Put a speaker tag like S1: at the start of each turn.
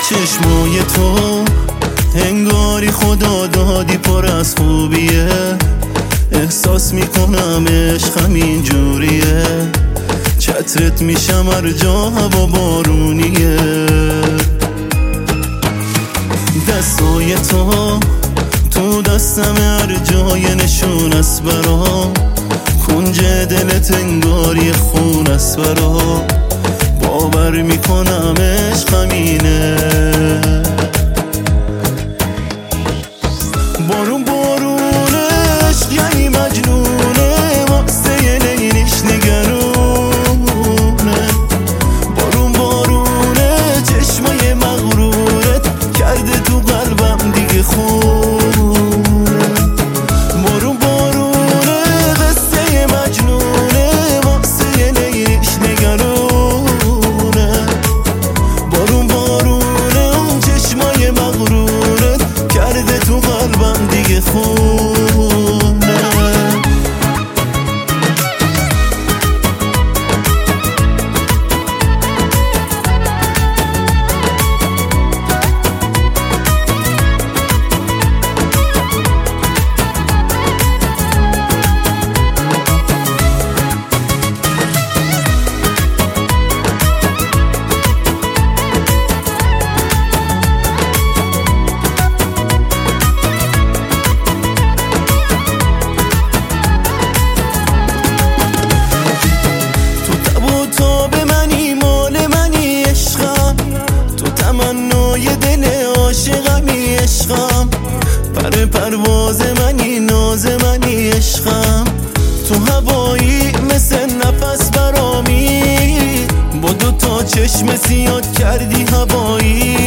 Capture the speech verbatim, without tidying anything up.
S1: چشمای تو انگاری خدا دادی پر از خوبیه، احساس میکنم عشقم اینجوریه، چترت میشم هر جا هوا بارونیه. دستای تو تو دستم هر جای نشون است برام، کنج دلت انگاری خون است برام، باور میکنم عشقم اینه. بارون بارون عشق یعنی مجنونه، واسه یه لیلیش نگرونه. بارون بارونه چشمای مغرورت کرده تو قلبم دیگه خونه. بارون بارونه قصه یه مجنونه، واسه یه لیلیش نگرونه. بارون بارونه اون چشمای مغرورت کرده تو قلبم دیگه خونه. تمنای دل عاشقمی عشقم، پر پرواز منی ناز منی عشقم، تو هوایی مثل نفس برامی، با دو تا چشم سیاد کردی هوایی.